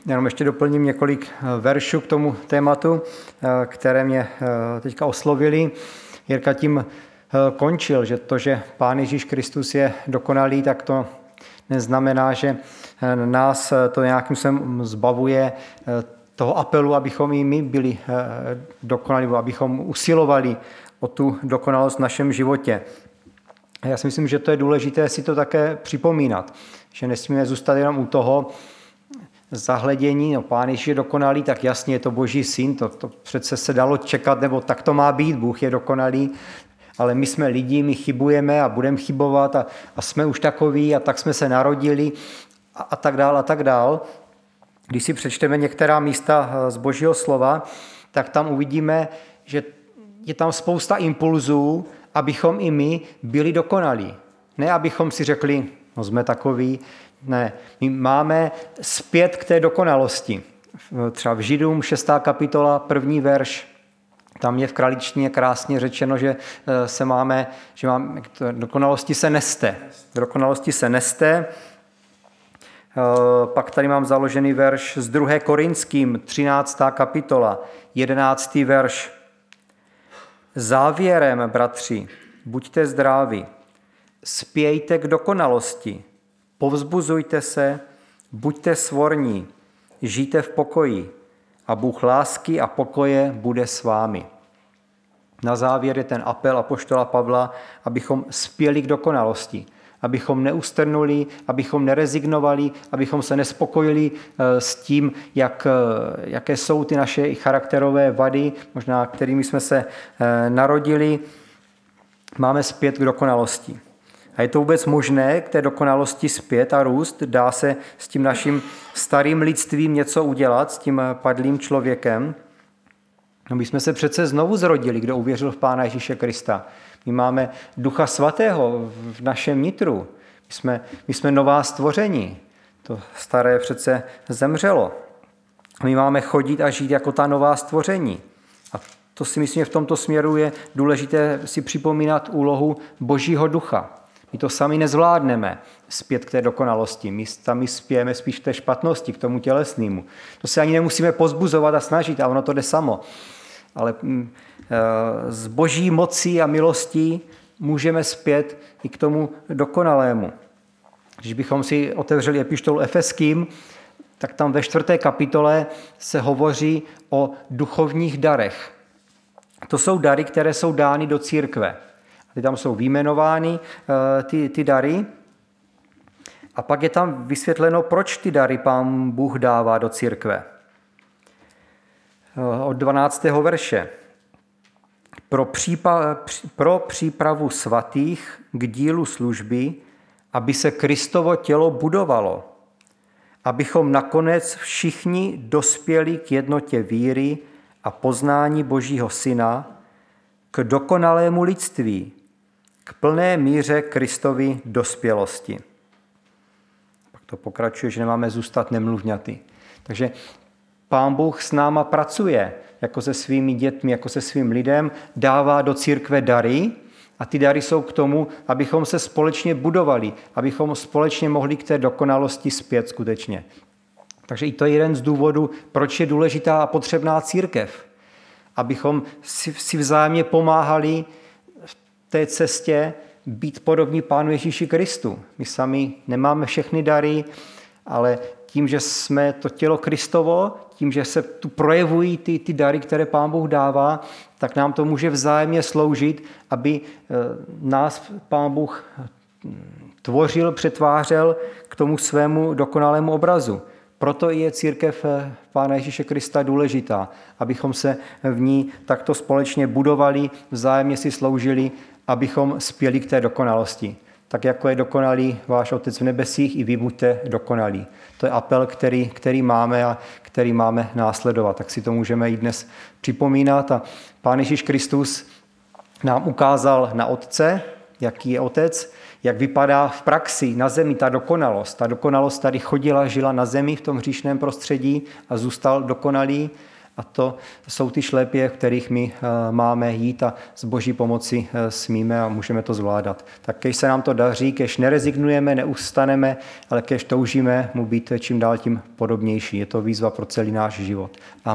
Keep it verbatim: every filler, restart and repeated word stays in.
jenom ještě doplním několik veršů k tomu tématu, které mě teďka oslovili. Jirka tím končil, že to, že Pán Ježíš Kristus je dokonalý, tak to neznamená, že nás to nějakým způsobem zbavuje toho apelu, abychom i my byli dokonalí, abychom usilovali o tu dokonalost v našem životě. Já si myslím, že to je důležité si to také připomínat, že nesmíme zůstat jenom u toho zahledění, no Pán Ježíš je dokonalý, tak jasně je to Boží syn, to, to přece se dalo čekat, nebo tak to má být, Bůh je dokonalý, ale my jsme lidi, my chybujeme a budeme chybovat a, a jsme už takoví a tak jsme se narodili a, a tak dál a tak dál. Když si přečteme některá místa z Božího slova, tak tam uvidíme, že je tam spousta impulzů, abychom i my byli dokonalí. Ne, abychom si řekli, no jsme takoví, ne. My máme zpět k té dokonalosti. Třeba v Židům šestá kapitola, první verš, tam je v kraličtině krásně řečeno, že se máme, že máme, dokonalosti se neste. Dokonalosti se neste. Pak tady mám založený verš z druhé Korinským, třináctá kapitola, jedenáctý verš. Závěrem, bratři, buďte zdraví, spějte k dokonalosti, povzbuzujte se, buďte svorní, žijte v pokoji a Bůh lásky a pokoje bude s vámi. Na závěr je ten apel apoštola Pavla, abychom spěli k dokonalosti, abychom neustrnuli, abychom nerezignovali, abychom se nespokojili s tím, jak, jaké jsou ty naše charakterové vady, možná kterými jsme se narodili. Máme zpět k dokonalosti. A je to vůbec možné k té dokonalosti zpět a růst? Dá se s tím naším starým lidstvím něco udělat, s tím padlým člověkem? No, my jsme se přece znovu zrodili, kdo uvěřil v Pána Ježíše Krista. My máme Ducha Svatého v našem nitru. My jsme, my jsme nová stvoření. To staré přece zemřelo. My máme chodit a žít jako ta nová stvoření. A to si myslím, že v tomto směru je důležité si připomínat úlohu Božího ducha. My to sami nezvládneme zpět k té dokonalosti. My sami spějeme spíš k té špatnosti, k tomu tělesnému. To se ani nemusíme pozbuzovat a snažit a ono to jde samo. Ale z Boží mocí a milostí můžeme zpět i k tomu dokonalému. Když bychom si otevřeli epištolu Efeským, tak tam ve čtvrté kapitole se hovoří o duchovních darech. To jsou dary, které jsou dány do církve. Ty tam jsou vyjmenovány, ty, ty dary. A pak je tam vysvětleno, proč ty dary Pán Bůh dává do církve. Od dvanáctého verše. Pro, přípa, pro přípravu svatých k dílu služby, aby se Kristovo tělo budovalo, abychom nakonec všichni dospěli k jednotě víry a poznání Božího Syna, k dokonalému lidství, k plné míře Kristovy dospělosti. Pak to pokračuje, že nemáme zůstat nemluvňaty. Takže Pán Bůh s náma pracuje, jako se svými dětmi, jako se svým lidem, dává do církve dary a ty dary jsou k tomu, abychom se společně budovali, abychom společně mohli k té dokonalosti zpět skutečně. Takže i to je jeden z důvodů, proč je důležitá a potřebná církev. Abychom si, si vzájemně pomáhali v té cestě být podobní Pánu Ježíši Kristu. My sami nemáme všechny dary, ale tím, že jsme to tělo Kristovo, tím, že se tu projevují ty, ty dary, které Pán Bůh dává, tak nám to může vzájemně sloužit, aby nás Pán Bůh tvořil, přetvářel k tomu svému dokonalému obrazu. Proto je církev Pána Ježíše Krista důležitá, abychom se v ní takto společně budovali, vzájemně si sloužili, abychom spěli k té dokonalosti. Tak jako je dokonalý váš Otec v nebesích, i vy buďte dokonalí. To je apel, který, který máme a který máme následovat. Tak si to můžeme i dnes připomínat. A Pán Ježíš Kristus nám ukázal na Otce, jaký je Otec, jak vypadá v praxi na zemi ta dokonalost. Ta dokonalost tady chodila, žila na zemi v tom hříšném prostředí a zůstal dokonalý. A to jsou ty šlépě, v kterých my máme jít a s Boží pomoci smíme a můžeme to zvládat. Tak kež se nám to daří, kež nerezignujeme, neustaneme, ale kež toužíme mu být čím dál tím podobnější. Je to výzva pro celý náš život. Amen.